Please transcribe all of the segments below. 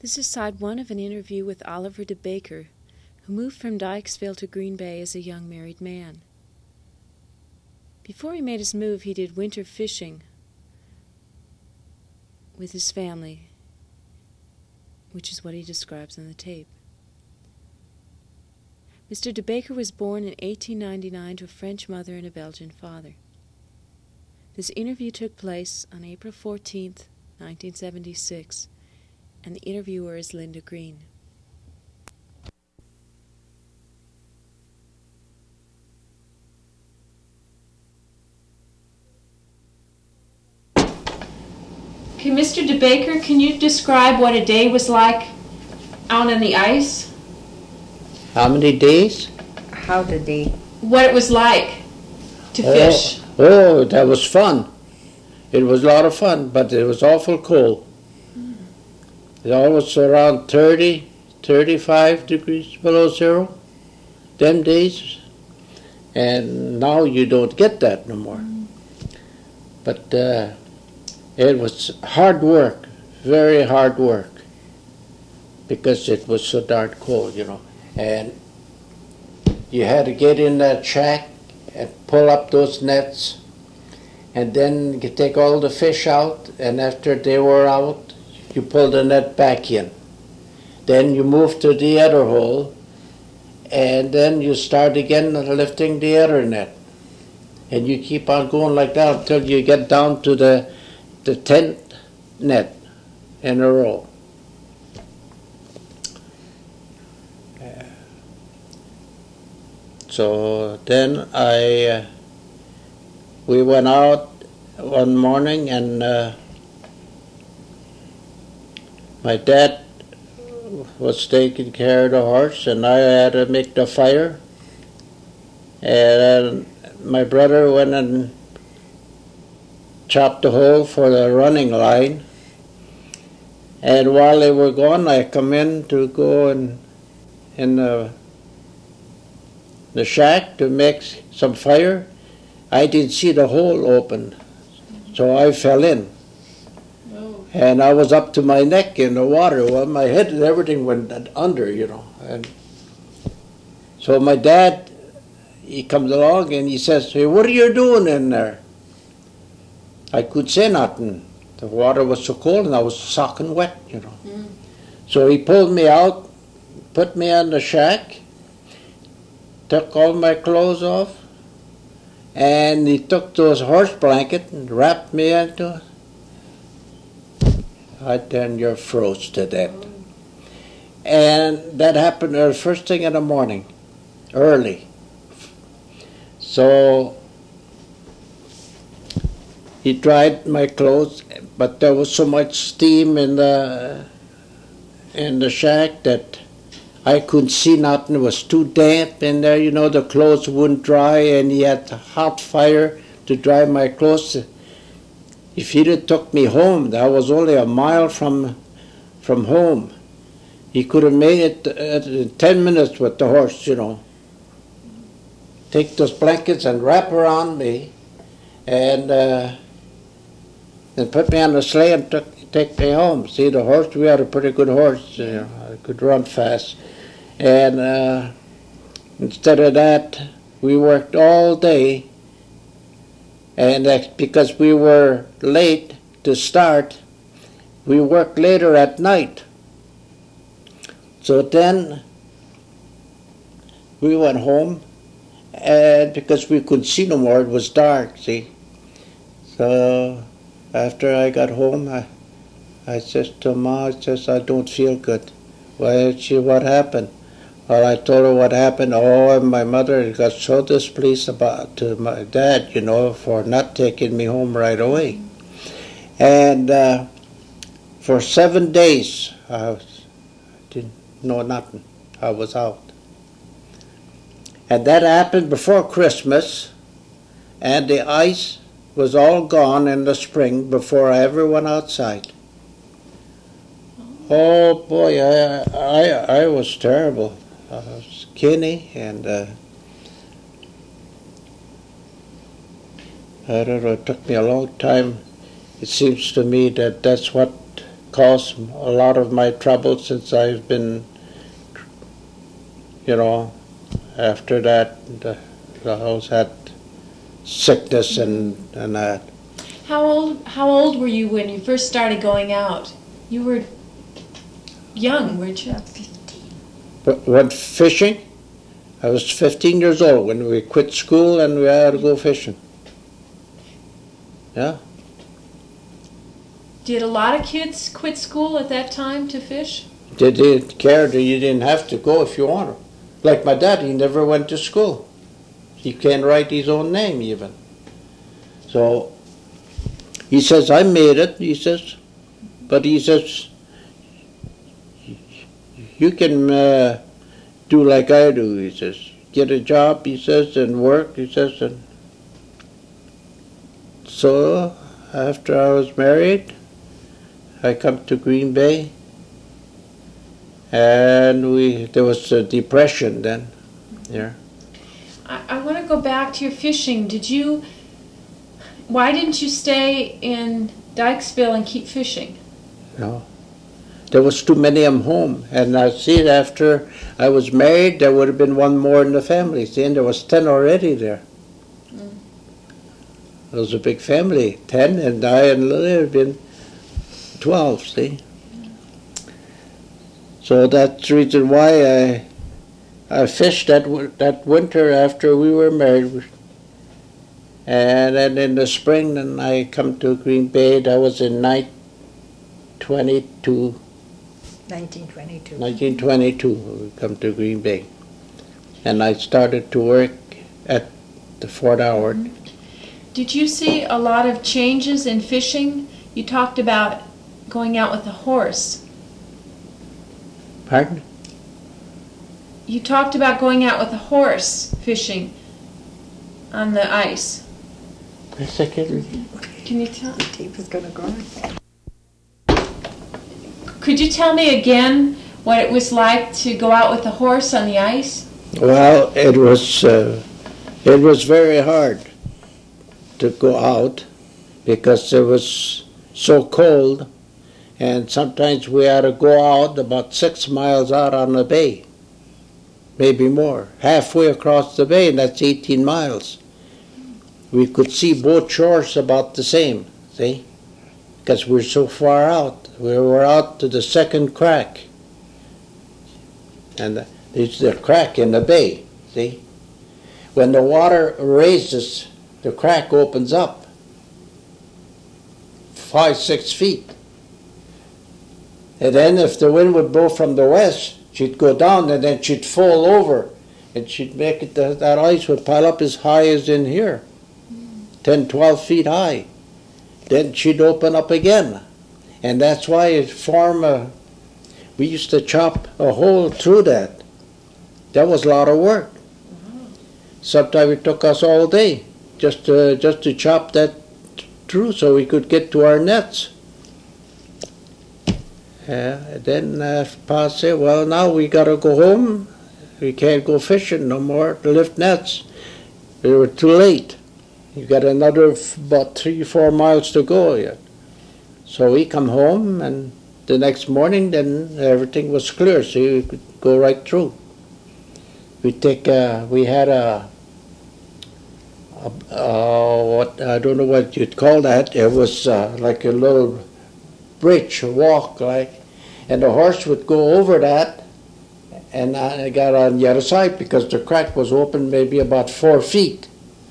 This is side one of an interview with Oliver de Baker, who moved from Dykesville to Green Bay as a young married man. Before he made his move, he did winter fishing with his family, which is what he describes on the tape. Mr. de Baker was born in 1899 to a French mother and a Belgian father. This interview took place on April 14th, 1976, and the interviewer is Linda Green. Okay, Mr. de Baker, can you describe what a day was like out on the ice? How many days? How the day? What it was like to fish? Oh, that was fun. It was a lot of fun, but it was awful cold. It was around 30, 35 degrees below zero, them days. And now you don't get that no more. But it was hard work, very hard work, because it was so darn cold, you know. And you had to get in that shack and pull up those nets, and then you take all the fish out, and after they were out, you pull the net back in. Then you move to the other hole, and then you start again lifting the other net. And you keep on going like that until you get down to the 10th net in a row. So then we went out one morning, and my dad was taking care of the horse, and I had to make the fire. And my brother went and chopped the hole for the running line. And while they were gone, I come in to go in the shack to make some fire. I didn't see the hole open, so I fell in. Oh. And I was up to my neck in the water. Well, my head and everything went under, you know. And so my dad, he comes along and he says, "Hey, what are you doing in there?" I could say nothing. The water was so cold and I was soaking wet, you know. So he pulled me out, put me in the shack, took all my clothes off, and he took those horse blankets and wrapped me into it. Then you're froze to death. And that happened the first thing in the morning, early. So he dried my clothes, but there was so much steam in the shack that I couldn't see nothing. It was too damp in there, you know, the clothes wouldn't dry, and he had a hot fire to dry my clothes. If he'd have took me home, that was only a mile from home. He could have made it in 10 minutes with the horse, you know. Take those blankets and wrap around me, and put me on the sleigh and take me home. See, the horse, we had a pretty good horse, you know, I could run fast. And instead of that, we worked all day, and because we were late to start, we worked later at night. So then we went home, and because we couldn't see no more, it was dark, see. So after I got home, I said to Ma, I don't feel good. Well, what happened? Well, I told her what happened. Oh, and my mother got so displeased to my dad, you know, for not taking me home right away. And for 7 days, I didn't know nothing. I was out. And that happened before Christmas, and the ice was all gone in the spring before I ever went outside. Oh boy, I was terrible. I was skinny, and I don't know, it took me a long time. It seems to me that that's what caused a lot of my trouble since I've been, after that, I always had sickness and that. How old were you when you first started going out? You were young, weren't you? 15. Went fishing? I was 15 years old when we quit school and we had to go fishing. Yeah. Did a lot of kids quit school at that time to fish? They didn't care that you didn't have to go if you wanted. Like my dad, he never went to school. He can't write his own name even. So he says, I made it, he says. But he says, you can do like I do, he says. Get a job, he says, and work, he says. And so after I was married, I come to Green Bay. And there was a depression then. Yeah. I want to go back to your fishing. Why didn't you stay in Dykesville and keep fishing? No. There was too many of them home. And I see after I was married, there would have been one more in the family. See, and there was 10 already there. It was a big family. 10, and I and Lily had been 12, see. So that's the reason why I fished that winter after we were married. And then in the spring, then I come to Green Bay. That was in 1922. 1922, we come to Green Bay. And I started to work at the Fort Howard. Did you see a lot of changes in fishing? You talked about going out with a horse. Pardon? You talked about going out with a horse fishing on the ice. A second. Can you tell? The tape is going to go. Could you tell me again what it was like to go out with a horse on the ice? Well, it was very hard to go out because it was so cold, and sometimes we had to go out about 6 miles out on the bay, maybe more, halfway across the bay, and that's 18 miles. We could see both shores about the same, see, because we're so far out. We were out to the second crack, and it's the crack in the bay, see. When the water raises, the crack opens up 5-6 feet. And then if the wind would blow from the west, she'd go down and then she'd fall over. And she'd make it, that ice would pile up as high as in here, 10, 12 feet high. Then she'd open up again. And that's why it formed we used to chop a hole through that. That was a lot of work. Sometimes it took us all day just to chop that through so we could get to our nets. Then Pa said, well, now we got to go home. We can't go fishing no more to lift nets. We were too late. You got another about 3-4 miles to go yet. So we come home, and the next morning, then everything was clear, so we could go right through. We had what I don't know what you'd call that. It was like a little bridge, a walk, like, and the horse would go over that, and I got on the other side because the crack was open maybe about 4 feet.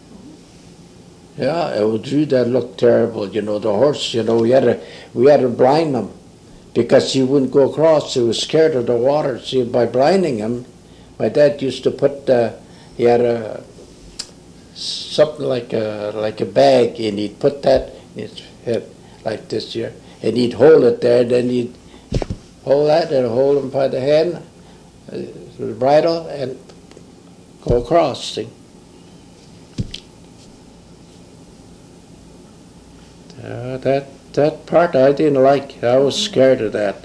Yeah, it would do that look terrible, the horse, we had to blind him because he wouldn't go across. He was scared of the water. See, by blinding him, my dad used to put, he had something like a bag, and he'd put that in his head like this here, and he'd hold it there, and then he'd hold that and hold him by the hand, the bridle, and go across, see. That part I didn't like. I was scared of that.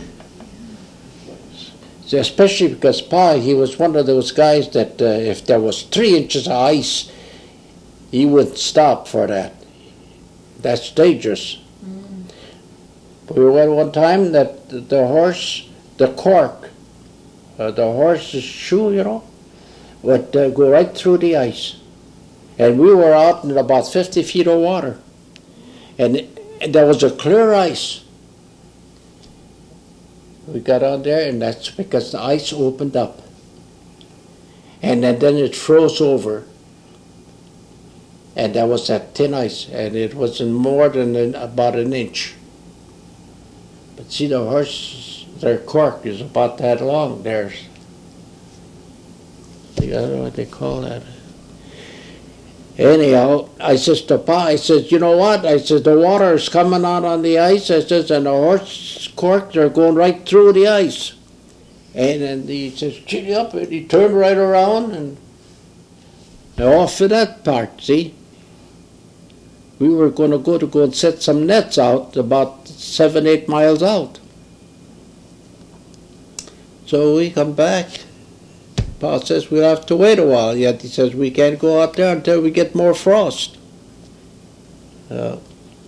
Especially because Pa, he was one of those guys that if there was 3 inches of ice, he wouldn't stop for that. That's dangerous. We went one time that the horse, the cork, the horse's shoe, you know, would go right through the ice. And we were out in about 50 feet of water. And there was a clear ice. We got on there, and that's because the ice opened up. And then it froze over. And that was that thin ice, and it wasn't more than about an inch. But see, the horse, their cork is about that long. Theirs. I don't know what they call that. Anyhow, I says to Pa, I says, you know what? I says, the water is coming out on the ice. I says, and the horse corks are going right through the ice. And then he says, giddy up, and he turned right around and off of that part, see? We were going to go and set some nets out about 7, 8 miles out. So we come back. Pa says we'll have to wait a while yet. He says we can't go out there until we get more frost. Then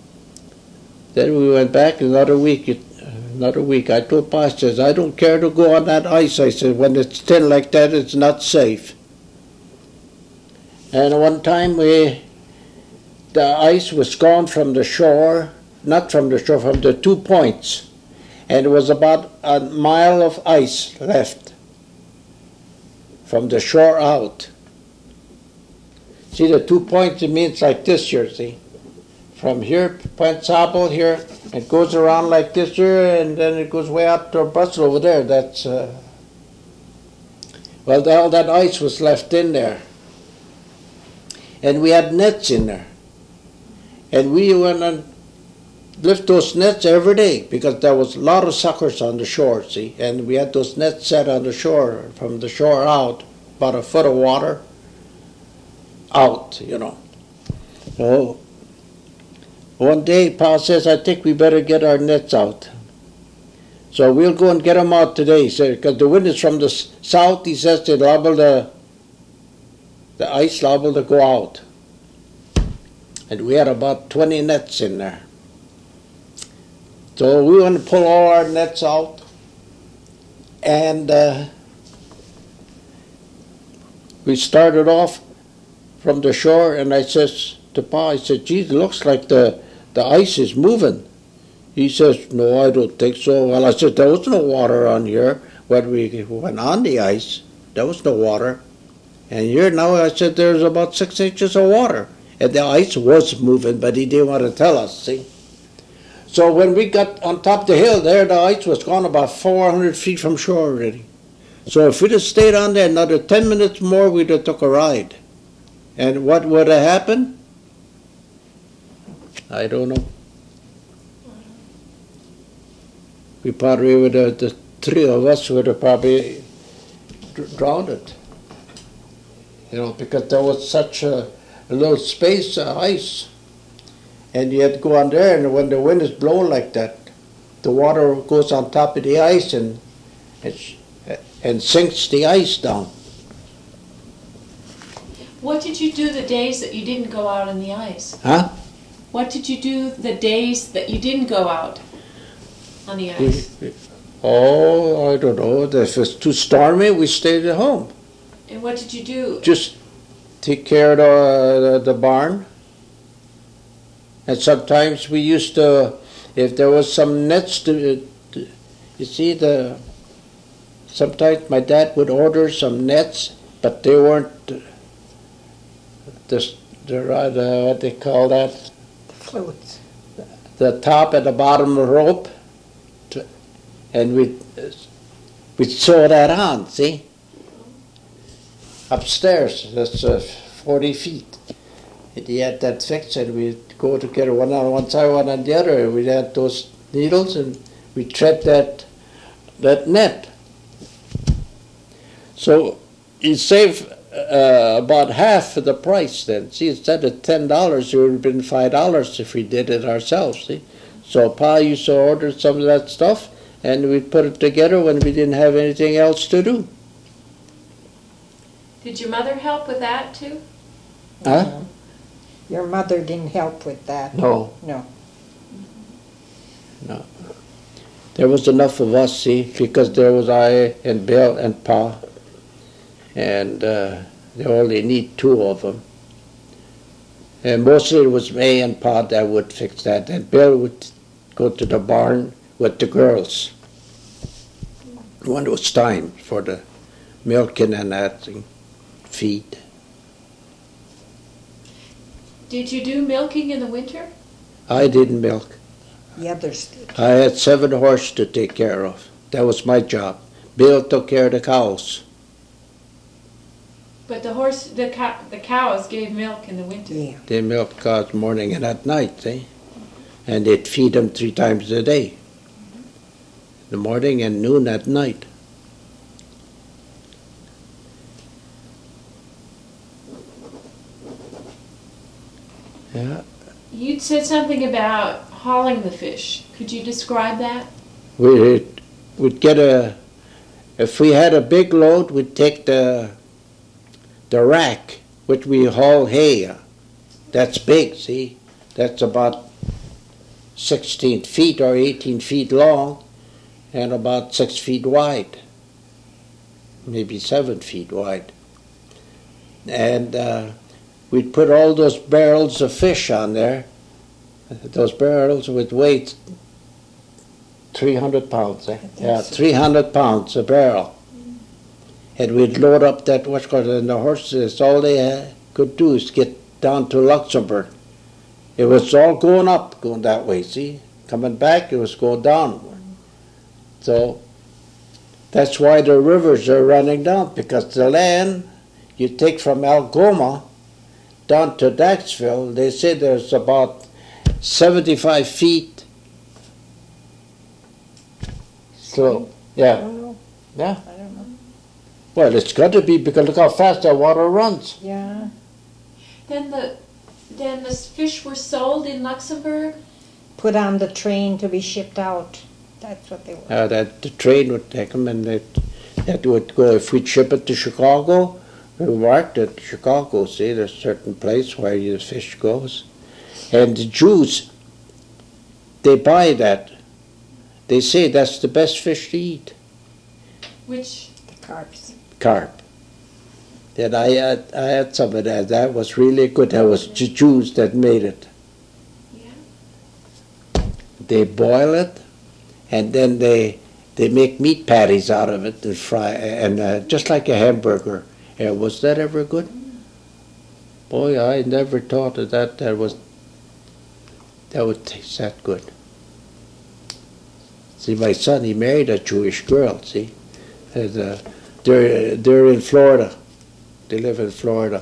we went back another week. I told Pa, I says, I don't care to go on that ice. I said, when it's thin like that, it's not safe. And one time the ice was gone from the shore, not from the shore, from the 2 points. And it was about a mile of ice left from the shore out. See, the 2 points, it means like this here, see? From here, Point Sable here, it goes around like this here, and then it goes way out to Brussels over there. That's, well, all that ice was left in there. And we had nets in there. And we went and lift those nets every day because there was a lot of suckers on the shore, see? And we had those nets set on the shore, from the shore out, about a foot of water out, you know. So one day, Pa says, I think we better get our nets out. So we'll go and get them out today, he said, because the wind is from the south, he says, the ice liable to go out. And we had about 20 nets in there. So we went to pull all our nets out, and we started off from the shore, and I says to Pa, I said, geez, it looks like the ice is moving. He says, no, I don't think so. Well, I said, there was no water on here when we went on the ice. There was no water. And here now, I said, there's about 6 inches of water. And the ice was moving, but he didn't want to tell us, see? So when we got on top of the hill there, the ice was gone about 400 feet from shore already. So if we'd have stayed on there another 10 minutes more, we'd have took a ride. And what would have happened? I don't know. We probably would have, the 3 of us would have probably drowned it. You know, because there was such a little space of ice. And you had to go on there, and when the wind is blowing like that, the water goes on top of the ice and sinks the ice down. What did you do the days that you didn't go out on the ice? Huh? What did you do the days that you didn't go out on the ice? Oh, I don't know. If it was too stormy, we stayed at home. And what did you do? Just take care of the barn. And sometimes we used to, if there was some nets you see, sometimes my dad would order some nets, but they weren't what they call that? Floats. The top and the bottom of the rope, and we'd sew that on, see? Upstairs, that's 40 feet. And he had that fixed, and we'd go together, one on one side, one on the other, and we'd had those needles, and we'd thread that net. So you save about half of the price then. See, instead of $10, it would have been $5 if we did it ourselves, see? So Pa used to order some of that stuff, and we'd put it together when we didn't have anything else to do. Did your mother help with that too? Huh? No. Your mother didn't help with that? No. No. No. There was enough of us, see, because there was I and Bill and Pa, and they only need two of them. And mostly it was me and Pa that would fix that, and Bill would go to the barn with the girls when it was time for the milking and that and feed. Did you do milking in the winter? I didn't milk. The others did. I had 7 horses to take care of. That was my job. Bill took care of the cows. But the cows gave milk in the winter. Yeah. They milked cows morning and at night, see? And they'd feed them 3 times a day. In the morning and noon at night. Yeah. You said something about hauling the fish. Could you describe that? We'd get if we had a big load, we'd take the rack, which we haul hay. That's big, see? That's about 16 feet or 18 feet long and about 6 feet wide, maybe 7 feet wide. And we'd put all those barrels of fish on there. Those barrels would weigh 300 pounds, eh? Yeah, 300 pounds a barrel. And we'd load up that what's called, and the horses, all they could do is get down to Luxembourg. It was all going up, going that way, see? Coming back, it was going downward. So that's why the rivers are running down, because the land you take from Algoma down to Daxville, they say there's about 75 feet. So, I yeah, don't know. yeah. I don't know. Well, it's got to be, because look how fast that water runs. Yeah. Then the fish were sold in Luxembourg? Put on the train to be shipped out. That's what they were. That the train would take them, and that would go, if we'd ship it to Chicago, we marked it Chicago, see, there's a certain place where the fish goes. And the Jews, they buy that. They say that's the best fish to eat. Which? The carps. Carp. And I had some of that. That was really good. That was the Jews that made it. Yeah. They boil it, and then they make meat patties out of it and fry, and just like a hamburger. Yeah, was that ever good? Boy, I never thought that would taste that good. See, my son, he married a Jewish girl, see? And, they're in Florida. They live in Florida.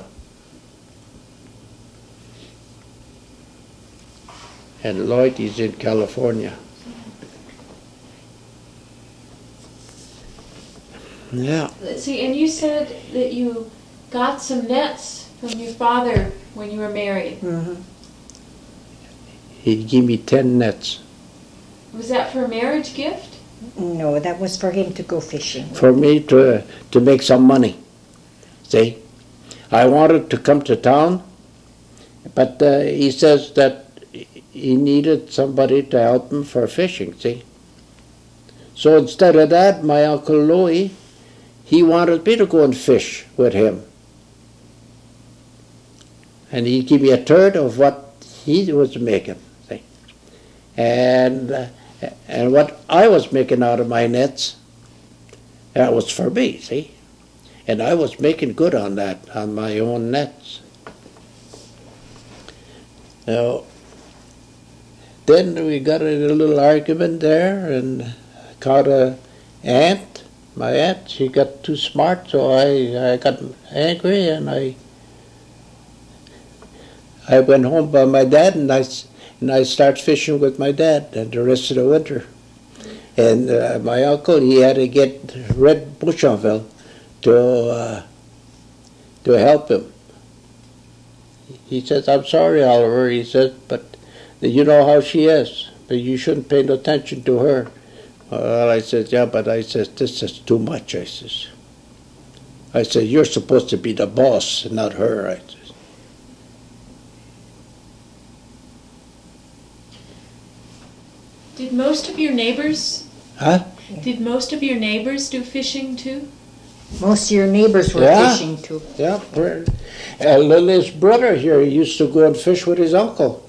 And Lloyd is in California. Yeah. Let's see, and you said that you got some nets from your father when you were married. Mm-hmm. He gave me 10 nets. Was that for a marriage gift? No, that was for him to go fishing. For me to make some money. See? I wanted to come to town, but he says that he needed somebody to help him for fishing, see? So instead of that, my Uncle Louis, he wanted me to go and fish with him. And he'd give me a third of what he was making, see? And what I was making out of my nets, that was for me, see? And I was making good on that, on my own nets. Now, then we got in a little argument there, and caught a aunt. My aunt, she got too smart, so I got angry, and I went home by my dad, and I started fishing with my dad and the rest of the winter. And my uncle, he had to get Red Bouchonville to help him. He says, "I'm sorry, Oliver," he says, "but you know how she is, but you shouldn't pay no attention to her." Well, I said, "Yeah, but," I said, "this is too much," I said, "You're supposed to be the boss, not her," I said. Did most of your neighbors? Huh? Did most of your neighbors do fishing too? Most of your neighbors were Yeah. fishing too. Yeah. Lily's brother here used to go and fish with his uncle.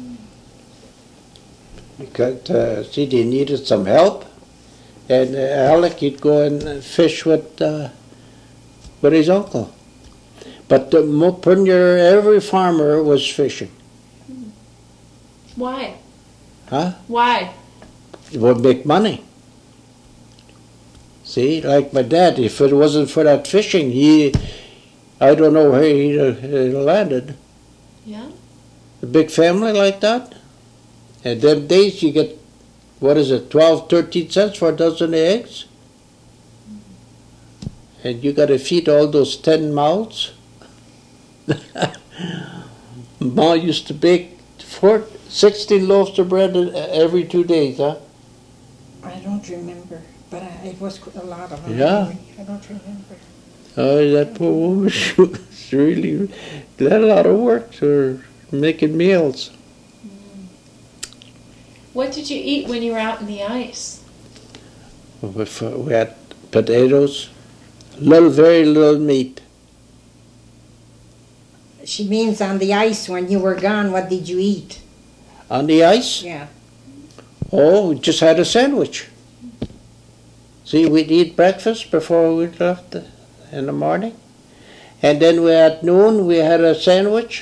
Because see, they needed some help, and Alec, he'd go and fish with his uncle. But every farmer was fishing. Why? Huh? Why? It would make money. See, like my dad, if it wasn't for that fishing, I don't know where he landed. Yeah? A big family like that. And them days you get, 12, 13 cents for a dozen eggs? And you got to feed all those 10 mouths. Ma used to bake 16 loaves of bread every 2 days, huh? I don't remember, but it was a lot of them. Yeah. I don't remember. Oh, that poor woman, she was really, had a lot of work for making meals. What did you eat when you were out in the ice? We had potatoes, very little meat. She means on the ice when you were gone, what did you eat? On the ice? Yeah. Oh, we just had a sandwich. See, we'd eat breakfast before we left in the morning. And then at noon we had a sandwich.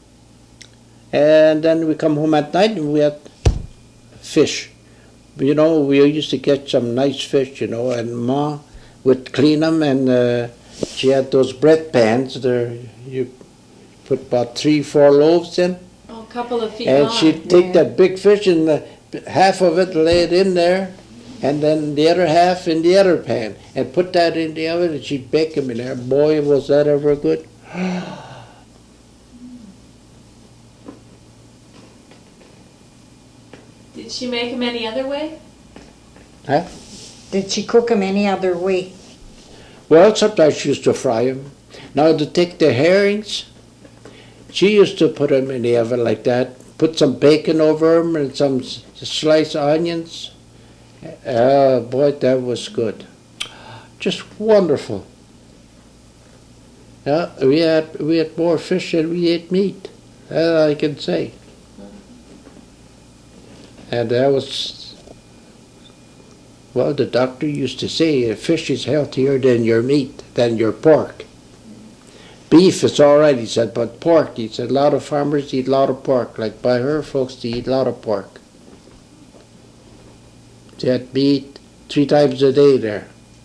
And then we come home at night and we had fish. You know, we used to catch some nice fish, and Ma would clean them, and she had those bread pans there. You put about 3-4 loaves in. Oh, a couple of feet And long. she'd take that big fish and half of it lay it in there, and then the other half in the other pan, and put that in the oven, and she'd bake them in there. Boy, was that ever good. Did she make them any other way? Huh? Did she cook them any other way? Well, sometimes she used to fry them. Now, to take the herrings, she used to put them in the oven like that, put some bacon over them and some sliced onions. Boy, that was good. Just wonderful. Yeah, we had more fish than we ate meat. That I can say. And that was, well, the doctor used to say fish is healthier than your meat, than your pork. Beef is all right, he said, but pork, he said, a lot of farmers eat a lot of pork. Like by her folks, they eat a lot of pork. They had meat 3 times a day there.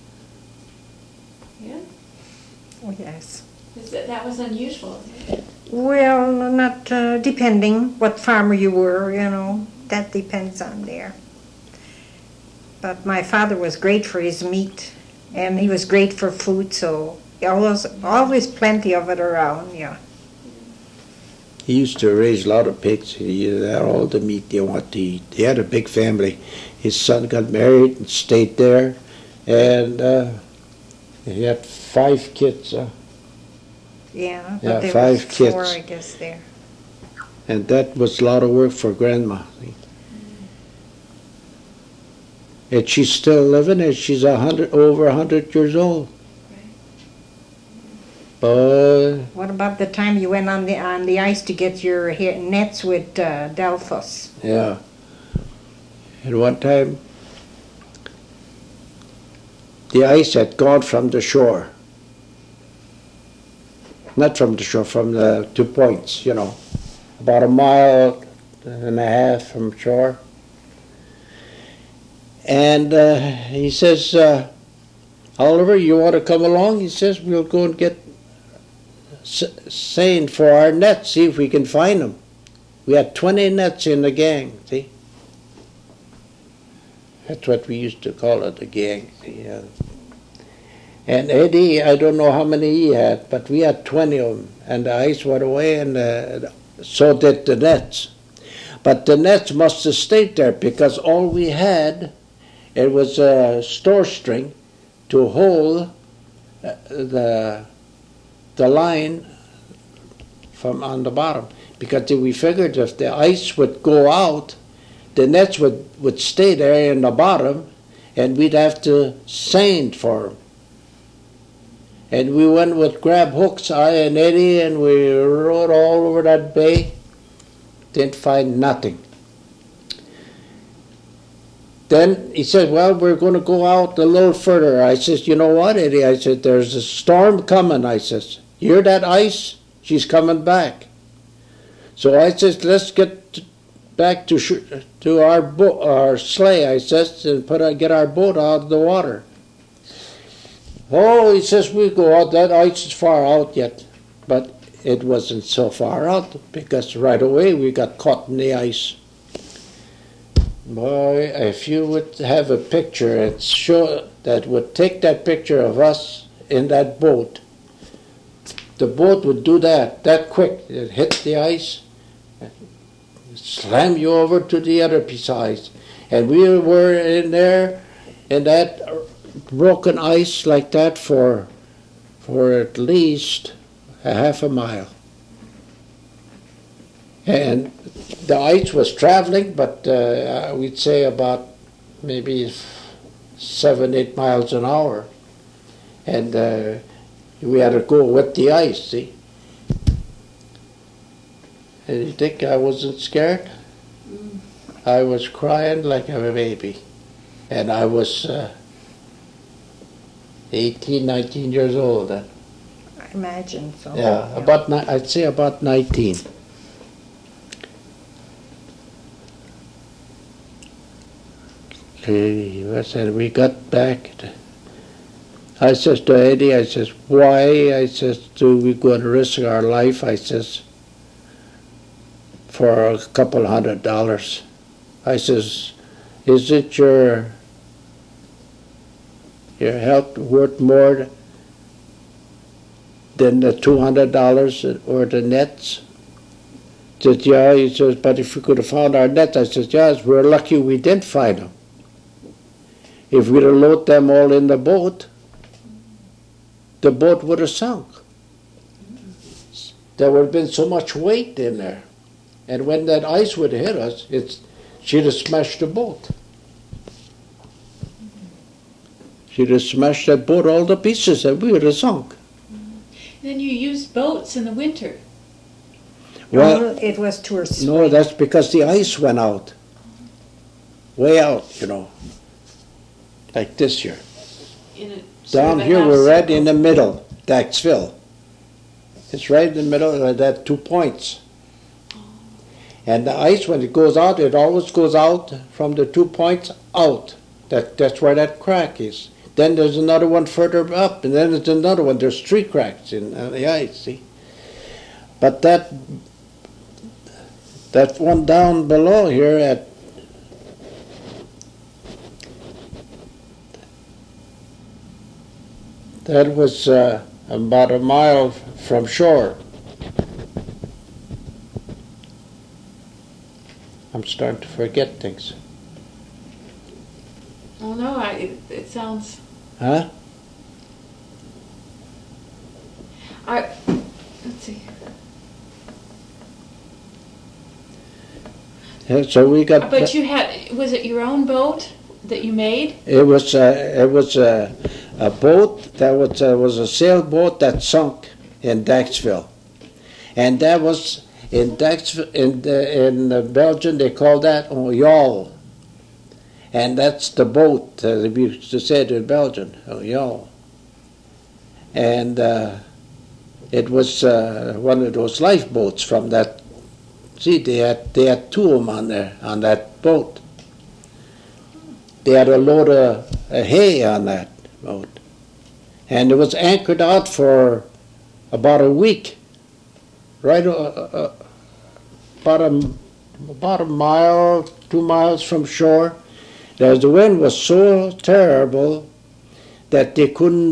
Yeah? Oh, yes. That was unusual. Well, not depending what farmer you were, that depends on there. But my father was great for his meat, and he was great for food, so always plenty of it around, yeah. He used to raise a lot of pigs. He had all the meat they want to eat. He had a big family. His son got married and stayed there, and he had 5 kids. Yeah, Yeah, but there 5 was 4, kids. I guess, there. And that was a lot of work for Grandma. And she's still living, and she's over 100 years old. But What about the time you went on the ice to get your nets with Delphos? yeah, and one time the ice had gone from the shore. Not from the shore, from the 2 points, about 1.5 miles from shore. And he says, Oliver, you want to come along? He says, we'll go and get seine for our nets, see if we can find them. We had 20 nets in the gang, see? That's what we used to call it, the gang. See? And Eddie, I don't know how many he had, but we had 20 of them. And the ice went away, and so did the nets. But the nets must have stayed there, because all we had, it was a store string to hold the line from on the bottom. Because we figured if the ice would go out, the nets would stay there in the bottom, and we'd have to seine for them. And we went with grab hooks, I and Eddie, and we rode all over that bay. Didn't find nothing. Then he said, well, we're going to go out a little further. I says, you know what, Eddie? I said, there's a storm coming. I says, you hear that ice? She's coming back. So I says, let's get back to our sleigh, I says, and get our boat out of the water. Oh, he says, we go out. That ice is far out yet. But it wasn't so far out, because right away we got caught in the ice. Boy, if you would have a picture and show that would take that picture of us in that boat, the boat would do that quick. It hit the ice, slam you over to the other piece of ice. And we were in there in that broken ice like that for at least a half a mile. And the ice was traveling, but we'd say about maybe 7-8 miles an hour. And we had to go with the ice, see? And you think I wasn't scared? I was crying like a baby. And I was 18, 19 years old then. I imagine so. Yeah, I'd say about 19. I said, we got back. I says to Eddie, I says, why? I says, do we go and risk our life? I says, for a couple $100. I says, is it your health worth more than the $200 or the nets? He says, yeah. He says, but if we could have found our nets, I says, yes, we're lucky we didn't find them. If we'd have loaded them all in the boat would have sunk. There would have been so much weight in there. And when that ice would hit us, she'd have smashed the boat. She'd have smashed that boat all to pieces and we would have sunk. Then you used boats in the winter. Well, it was tourist. No, that's because the ice went out. Way out, like this here. Down here we're right in the middle, Daxville. It's right in the middle of that 2 points. And the ice, when it goes out, it always goes out from the 2 points out. That's where that crack is. Then there's another one further up, and then there's another one. There's 3 cracks in the ice, see? But that one down below here that was about a mile from shore. I'm starting to forget things. Oh no, it sounds. Huh? Let's see. Yeah, so we got. But you had, was it your own boat that you made? It was a boat that was a sailboat that sunk in Daxville, and that was in Daxville in Belgium they call that a yawl, and that's the boat we used to say in Belgium, a yawl, and it was one of those lifeboats from that. See, they had 2 of them on there on that boat. They had a load of hay on that boat, and it was anchored out for about a week, right about a mile, 2 miles from shore. The wind was so terrible that they couldn't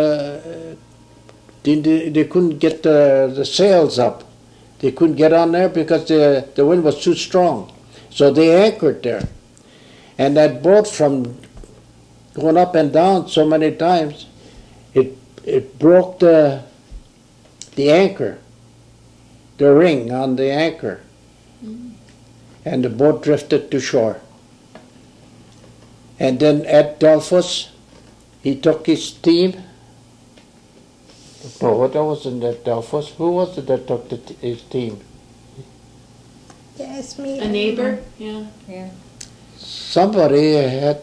get the sails up. They couldn't get on there because the wind was too strong. So they anchored there. And that boat, from going up and down so many times, it broke the anchor, the ring on the anchor. and the boat drifted to shore. And then at Delphos, he took his team. No, that wasn't at Delphos. Who was it that took his team? Yes, me. A neighbor? Yeah. Yeah. Somebody had,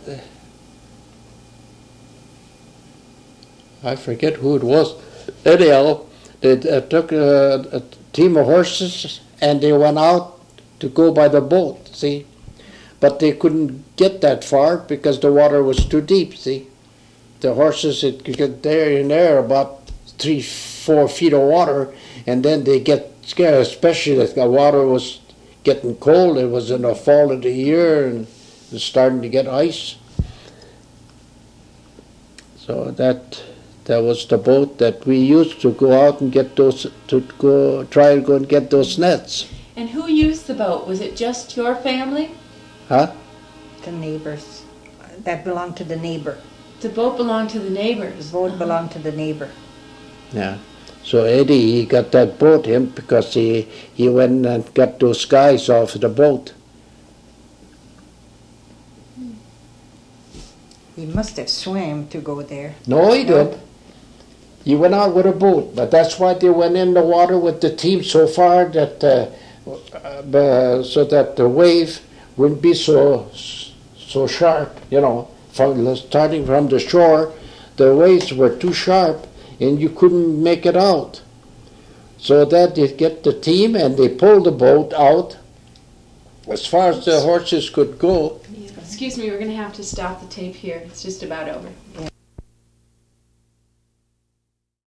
I forget who it was. Anyhow, they took a team of horses and they went out to go by the boat, see? But they couldn't get that far because the water was too deep, see? The horses, it could get there in there about 3-4 feet of water, and then they get scared, especially if the water was getting cold. It was in the fall of the year and it was starting to get ice. So that was the boat that we used to go out and get those, try and go and get those nets. And who used the boat? Was it just your family? Huh? The neighbors. That belonged to the neighbor. The boat belonged to the neighbors. The boat belonged to the neighbor. Yeah. So Eddie, he got that boat him because he went and got those guys off the boat. He must have swam to go there. No, he didn't. He went out with a boat, but that's why they went in the water with the team so far that so that the wave wouldn't be so sharp. You know, starting from the shore, the waves were too sharp, and you couldn't make it out. So that they get the team and they pulled the boat out as far as the horses could go. Yeah. Excuse me, we're going to have to stop the tape here. It's just about over. Yeah.